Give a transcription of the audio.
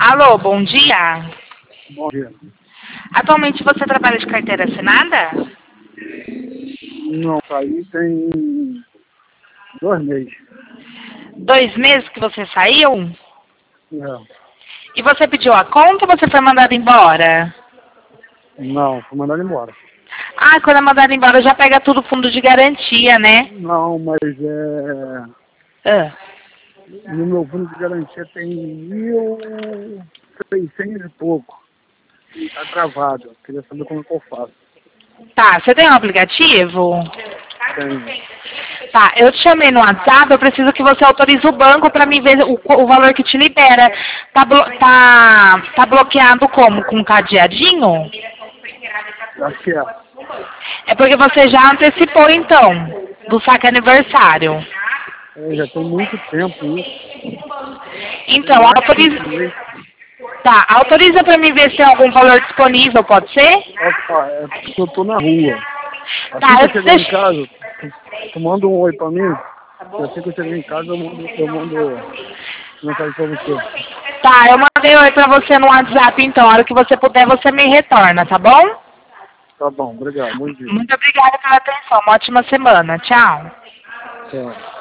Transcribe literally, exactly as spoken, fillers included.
Alô, bom dia. Bom dia. Atualmente você trabalha de carteira assinada? Não, saí tem dois meses. Dois meses que você saiu? Não, E você pediu a conta ou você foi mandado embora? não, fui mandado embora. Ah, quando é mandado embora já pega tudo fundo de garantia, né? Não, mas é. Ah. No meu fundo de garantia tem mil seiscentos e pouco. E tá travado. Eu queria saber como é que eu faço. Tá, você tem um aplicativo? Tem. Tá, eu te chamei no WhatsApp, eu preciso que você autorize o banco pra me ver o, o valor que te libera. Tá, blo tá, tá bloqueado como? Com cadeadinho? Acho que é. É porque você já antecipou então, do saque aniversário. É, já tem muito tempo isso. Tem Então, mais de autoriza. cinco meses. Tá, autoriza pra mim ver se tem algum valor disponível, pode ser? Opa, é porque eu tô na rua. Assim Tá, que eu eu chegar em deixo. casa, tu, tu manda um oi pra mim. E assim que eu chegar em casa, eu mando, eu mando mensagem pra você. Tá, eu mandei oi pra você no WhatsApp então. A hora que você puder, você me retorna, tá bom? Tá bom, obrigado. Bom dia. Muito obrigada pela atenção. Uma ótima semana. Tchau. Tchau.